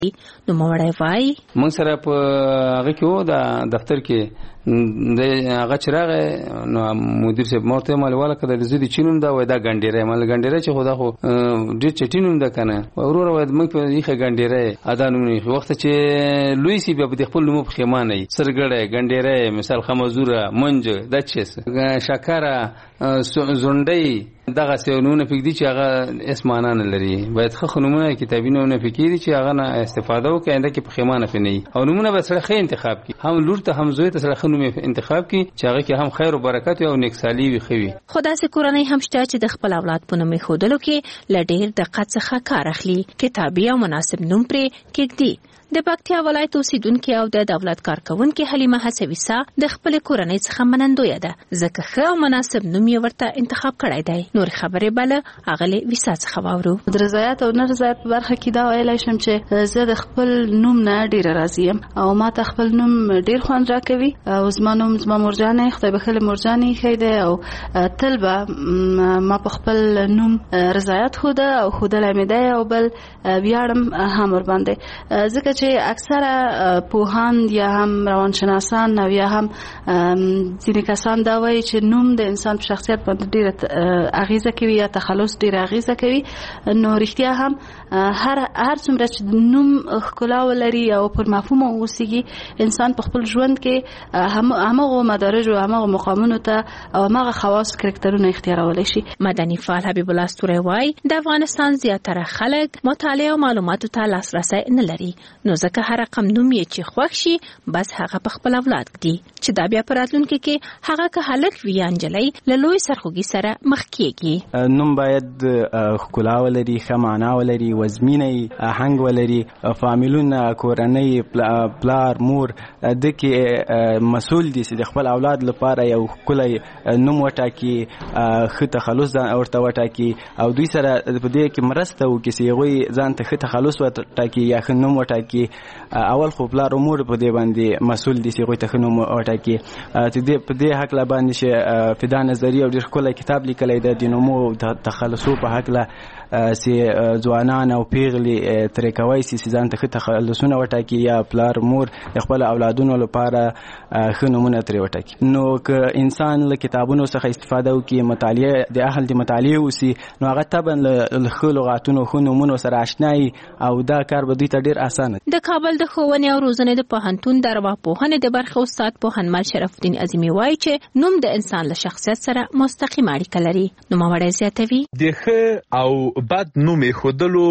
نو موړی وای موږ سره په هغه کې و د دفتر کې د هغه چراغ نو مدیر صاحب مرته مالواله کده د زیدي چینوم دا وای دا ګنډیره مال ګنډیره چې خدا خو ډېر چټینوم دا کنه ورور وای موږ په یخه ګنډیره ادانوم وخت چې لوی سی په د خپل نوم په خیمانه سرګړې ګنډیره مثال خمزوره منج د چیس شکره زونډي دغه سيونونه فکدي چې هغه اسمانه نه لري باید خو نمونه کتابونه فکري چې هغه نه استفاده وکړي انده کې په خیمانه فني او نمونه به سره خې انتخاب کی هم لور ته هم زوی ته سره خنوم انتخاب کی چې هغه کې هم خیر او برکت او نیکسالي وي خوي خدا سي کورنۍ هم شته چې د خپل اولاد په نوم خودلو کې لډیر دقت څخه کار اخلي کتابي او مناسب نوم پرې کېږدي د پکتیا ولایت اوسیدونکو او د دولت کارکونکو حلیمه حسویسا د خپل کورنۍ څخه منندوی ده ځکه ښه او مناسب نوم یې ورته انتخاب کړی دی نور خبرې بل اغلی ویسا څخه واورو د رضایت او نه رضایت په برخه کې دا ویلای شم چې زه د خپل نوم نه ډیر راضی یم او ما ته خپل نوم ډیر خوند راکوي او زما نوم زما مرجانه خدای بخله مرجانه خیده او تل به ما په خپل نوم رضایت خوده او خودلای مې دی او بل بیاړم هم ور باندې ځکه چې اکثره پوهان یا هم روانشناسان او یا هم ځینې کسان دا وایي چې نوم د انسان په شخصیت باندې ډیره اغیزه کوي یا تخلص ډیره اغیزه کوي نو رښتیا هم هر څومره چې نوم ښکلا ولري او پر مفهوم اوسېږي انسان په خپل ژوند کې همغه مدارج او همغه مقامونو ته او همغه خواص کرکټرونه اختیارولای شي مدني فعال حبیب الله ستوري وایي د افغانستان زیاتره خلک مطالعه او معلوماتو ته لاسرسي نه لري نو ځکه هر رقم نوم یې چې خوښ شي بس هغه په خپل اولاد کړي چې دا بیا پراتلونکو کې هغه که هلک وي انجلۍ له لوی سرخوږي سره مخ کېږي نوم باید ښکلا ولري ښه معنا ولري وزمینه آهنګ ولري فامیلونه کورنۍ پلار مور د کې مسؤل دي چې د خپل اولاد لپاره یو ښکلی نوم وټاکي ښه تخلص ورته وټاکي او دوی سره په دې کې مرسته وکړي چې هغوی ځان ته ښه تخلص وټاکي یا ښه نوم وټاکي اول خو پلار امور په دې باندې مسؤل دي چې غوښته خنوم وټاکي په دې حق لا باندې چې فدا نظریه او ډېر ښکلی کتاب لیکلی دی د نومو تخلصو په حق لا چې ځوانان او پیغلې ترې کوی شي چې ځان ته ښه تخلصونه وټاکي یا پلار مور د خپل اولادونو لپاره ښه نومونه ترې وټاکي نو که انسان له کتابونو څخه استفاده وکړي مطالعه د اهل د مطالعې وسي نو هغه طبعا له ښه لغاتونو ښه نومونو سره اشنایي او دا کار به دوی ته ډېر اسانه د کابل د ښوونې او روزنې د پوهنتون د ارواپوهنې د برخې استاد پوهنمل شرف الدین عظیمي وایي چې نوم د انسان له شخصیت سره مستقیم اړیکه لري نوموړی زیاتوي د ښه او بد نوم ایښودلو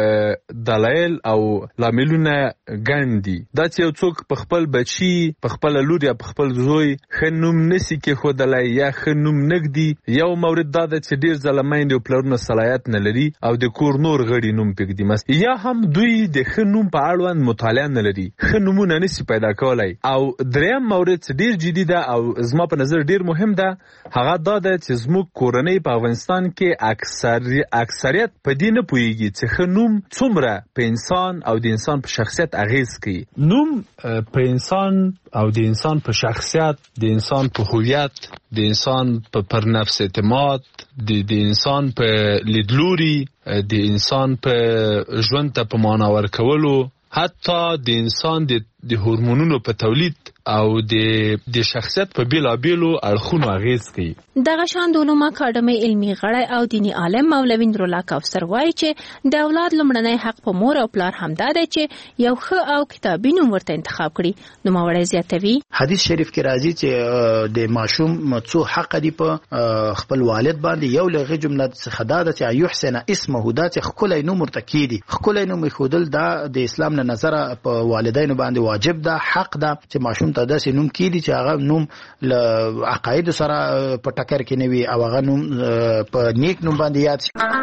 دلایل او لاملونه ګڼ دي دا چې یو څوک په خپل بچي په خپل لور یا په خپل زوی ښه نوم نسی کېښودلی یا ښه نوم نږدي یو مورد دا ده چې ډېر ځله میندې او پلرونه صلاحیت نه لري او د کور نور غړي نوم پرېږدي یا هم دوی د ښه نوم په اړوند مطالعه نه لري ښه نومونه نسی پیدا کولی او دریم مورد چې ډېر جدي ده او زما په نظر ډېر مهم ده هغه دا ده چې زموږ کورنۍ په افغانستان کې اکثریت په دې نه پوهېږي چې ښه نوم څومره په انسان او د انسان په شخصیت اغیز کوي نوم په انسان او د انسان په شخصیت د انسان په هویت د انسان پر نفس اعتماد د انسان په لیدلوري د انسان په ژوند ته په معنا ورکولو حتی د انسان د هورمونونو په تولید او د شخصیت په بیلابیلو اړخونو اغیز کوي دغه شان د علومو اکاډمۍ علمي غړی او دیني عالم مولوي نورالله کوثر وایي چې د اولاد لومړنی حق په مور او پلار همدا دی چې یو ښه او کتابي نوم ورته انتخاب کړي نوموړی زیاتوي حدیث شریف کې راځي چې د ماشوم څو حق دي په خپل والد باندې یو لغه جمله څخه دا ده چې یحسن اسمه دا چې ښکلی نوم ورته کیدي ښکلی نوم ایښودل دا د اسلام له نظره په والدینو باندې واجب ده حق ده چې ماشوم ته داسې نوم کیدي چې هغه نوم له عقاید سره په ټکر کې نه وي او هغه نوم په نیک نوم باندې یاد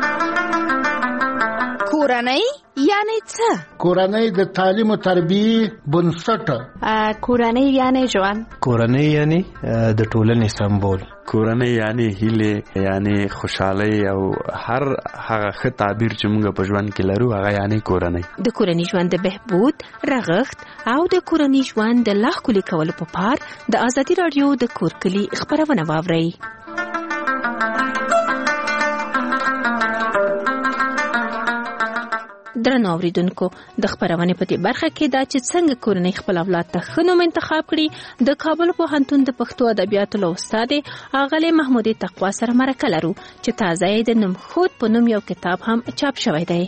شي کورنۍ یعنی څه کورنۍ د تعلیم او تربیه بنسټ کورنۍ یعنی ژوند کورنۍ یعنی د ټولنې سمبول کورنۍ یعنی هیله یعنی خوشحالي او هر هغه ښه تعبیر چې موږ په ژوند کې لرو هغه یعنی کورنۍ د کورنۍ ژوند د بهبود رغښت او د کورنۍ ژوند د لا ښکلي کولو په پار د ازادي راډیو د کور کلي خبرونه واورئ درنو اوریدونکو د خبرونه په دې برخه کې دا چې څنګه کورنۍ خپل اولاد ته ښه نوم انتخاب کړي د کابل پوهنتون د پښتو ادبیاتو له استاد اغلی محمودي تقوا سره مرکه لرو چې تازه د نمخود په نوم یو کتاب هم چاپ شوی دی.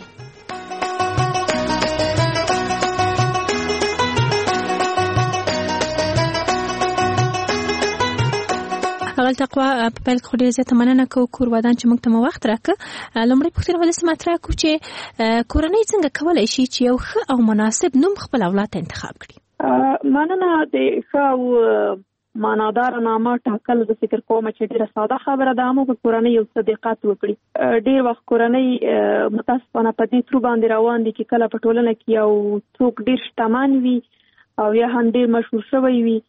اول تقوا په پیل کې ډېر زیاته مننه کوو کور ودان چې موږ ته مو وخت راکړ. لومړی پوښتنه ولې مطرح کوو چې کورنۍ څنګه کولی شي چې یو ښه او مناسب نوم خپل اولاد ته انتخاب کړي؟ مننه. د ښه او معنادار نامه ټاکل د فکر کوم چې ډېره ساده خبره ده، موږ کورنۍ یو څه دقت وکړي. ډېر وخت کورنۍ متاسفانه په دې ترو باندې روان دي چې کله په ټولنه کې یو څوک ډېر شتمن وي او یا هم ډېر مشهور شوی وي،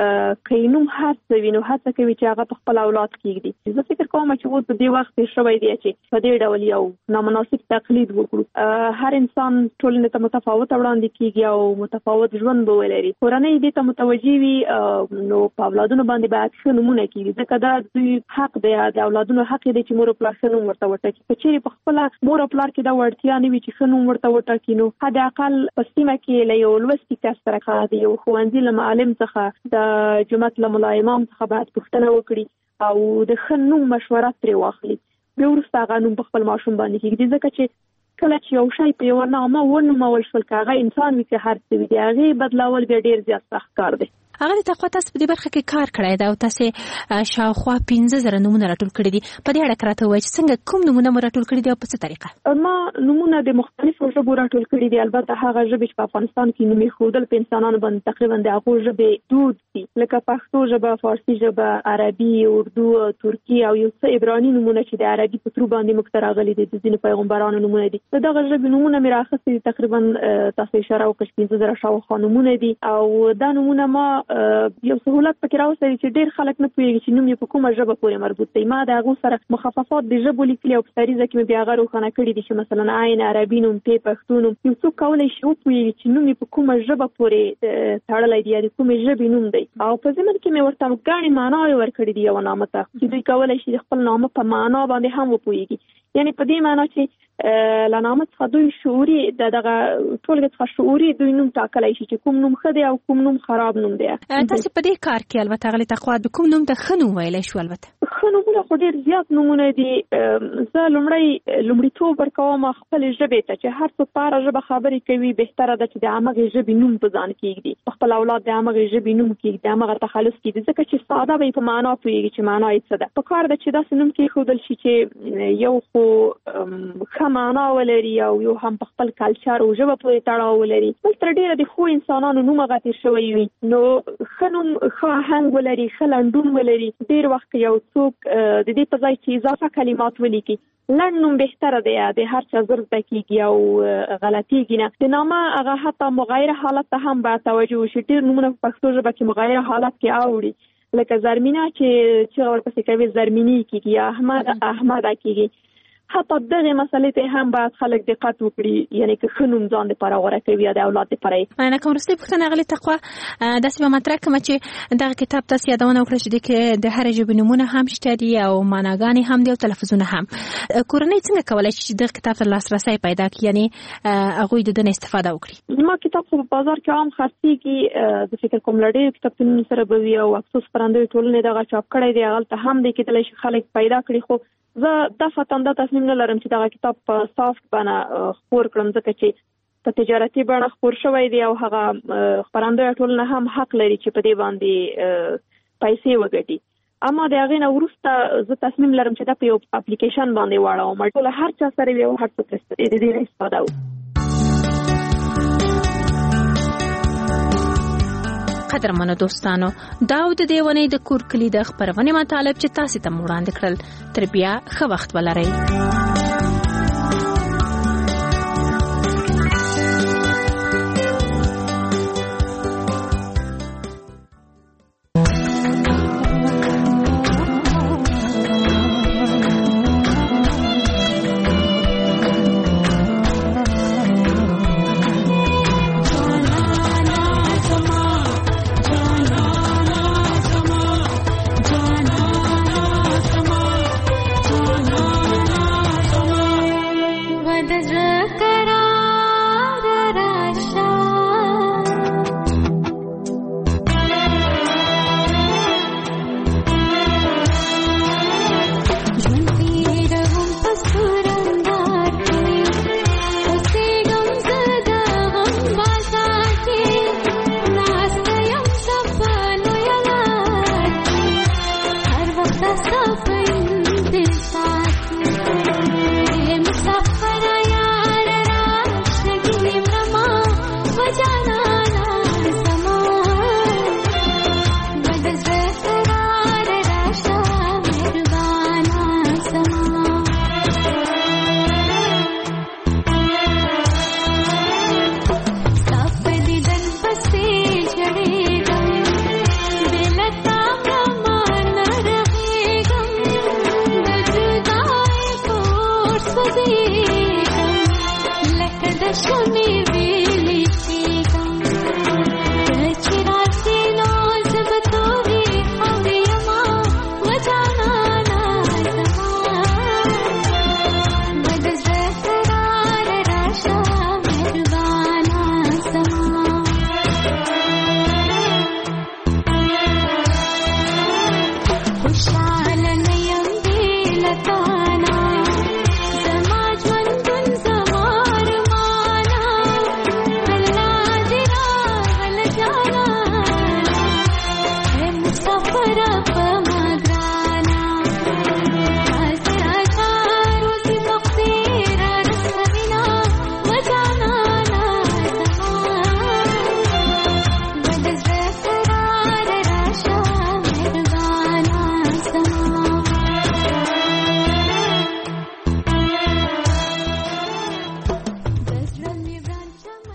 که نوم هڅه وي نو هڅه کوي چې هغه په خپل اولاد کېږدي. زه فکر کوم چې اوس په دې وخت کې شوی دی چې په دې ډول یو نامناسب تقلید وکړو. هر انسان ټولنې ته متفاوت وړاندې کېږي او متفاوت ژوند به ولري. کورنۍ دې ته متوجه وي نو په اولادونو باندې باید ښه نومونه کېږي، ځکه دا دوی حق دی، د اولادونو حق دی چې مور او پلار ښه نوم ورته وټاکي. که چېرې په خپله مور او پلار کې دا وړتیا نه وي چې ښه نوم ورته وټاکي، نو حداقل په سیمه کې له یو لوستي کس سره د یو ښوونځي له معلم څخه د جومات له ملا امام څخه باید پوښتنه وکړي او د ښه نوم مشوره ترې واخلي. بیا وروسته هغه نوم په خپل ماشوم باندې کېږدي، ځکه چې کله چې یو شی په یوه نامه ونومول شول، که هغه انسان وي که هر څه وي، د هغې بدلول بیا ډېر زیات سخت کار دی. هغه د تقوا تاسو په دې برخه کې کار کړی دی او تاسو شاوخوا 15,000 نمونه راټول کړي دي. په دې اړه راته وایئ چې څنګه کوم نمونه مو راټول کړي دي او په څه طریقه؟ ما نمونه د مختلفو ژبو راټول کړي دي. البته هغه ژبې چې په افغانستان کې نومې ښودل په انسانانو باندې تقریبا د هغو ژبې دود دي، لکه پښتو ژبه، فارسي ژبه، عربي، اردو، ترکي او یو څه عبراني نمونه چې د عربي په ترو باندې موږ ته راغلي دي، د ځینو پیغمبرانو نمونه دي. دغه ژبې نمونه مې راخیستي دي، تقریبا تاسو اشاره وکړئ 15,000 شاوخوا نمونه دي. او دا نمونه ما یو سهولت پکې راوستل چې ډېر خلک نه پوهېږي چې نوم یې په کومه ژبه پورې مربوط دی. ما د هغو سره مخففات د ژبو لیکلي او په سریزه کې مې بیا هغه روښانه کړي دي چې مثلا عین عربي نوم، پې پښتو نوم. یو څوک کولی شي وپوهېږي چې نوم یې په کومه ژبه پورې تړلی دی یا د کومې ژبې نوم دی. او په ضمن کې مې ورته ګڼې معناوې ورکړي دي یوه نامه ته، چې دوی کولی شي د خپل نامه په معنا باندې هم وپوهېږي. یعنې په دې معنا چې له نامه څخه دوی شعوري دغه ټولګې څخه شعوري دوی نوم ټاکلی شي چې کوم نوم ښه دی او کوم نوم خراب نوم دی. تاسو په دې کار کې البته غلي تقوا د کوم نوم ته ښه نوم ویلی شو؟ البته ښه نومونه خو ډېر زیات نومونه دي. زه لومړیتوب ورکوم خپلې ژبې ته چې هر څوک په هره ژبه خبرې کوي، بهتره ده چې د همغې ژبې نوم په ځان کېږدي، په خپل اولاد د همغې ژبې نوم کېږدي، د همغه تخلص کېږدي، ځکه چې ساده به یې په معنا پوهېږي چې معنا یې څه ده. په کار ده چې داسې نوم کېښودل شي چې یو خو ښه معنا ولري او یو هم په خپل کلچر او ژبه پورې تړاو ولري، بل تر ډېره د ښو انسانانو نوم هغه تېر شوی وي، نو ښه نوم ښه آهنګ ولري، ښه لنډون ولري. ډېر وخت یو څوک د دې په ځای چې اضافه کلمات ولیکي، لنډ نوم بهتره دی، د هر چا زر زده کېږي او غلطېږي نه. د نامه هغه حتی مغایره حالت ته هم باید توجه وشي. ډېر نومونه په پښتو ژبه کې مغایره حالت کې اوړي، لکه زرمینه چې ورپسې کوي زرمینی کېږي یا احمده کېږي. حتی دغه مسلې ته هم باید خلک دقت وکړي، یعنی که ښه نوم ځان دپاره غوره کوي یا د اولاد دپاره. مننه کوم. وروستۍ پوښتنه غلي تقوا داسې به مطرح کړم چې دغه کتاب تاسو یادونه وکړه چې د هرې ژبې نومونه هم شته دي او معناګانې هم دي او تلفظونه هم. کورنۍ څنګه کولی شي چې دغه کتاب ته لاسرسی پیدا کړي، یعنی هغوی د ده نه استفاده وکړي؟ زما کتاب خو په بازار کې عام خرڅېږي. زه فکر کوم له ډېرو کتابتونونو سره به وي او افسوس خپرندویې ټولنې دغه چاپ کړی دی، هغلته هم دی کېدلی شي خلک پیدا کړي. خو زه دفعتاً دا تصمیم نه لرم چې دغه کتاب په سافت بڼه خپور کړم، ځکه چې په تجارتي بڼه خپور شوی دی او هغه خپرندویه ټولنه هم حق لري چې په دې باندې پیسې وګټي. اما د هغې نه وروسته زه تصمیم لرم چې دا په یو اپلیکیشن باندې واړوم، ټول هر چا سره وي او هر څوک د دې نه استفاده وکړي. قدرمنو دوستانو، دا د دې ونې د کور کلي د خپرونې مطالب چې تاسو ته وړاندې کړل. تر بیا ښه وخت ولرئ.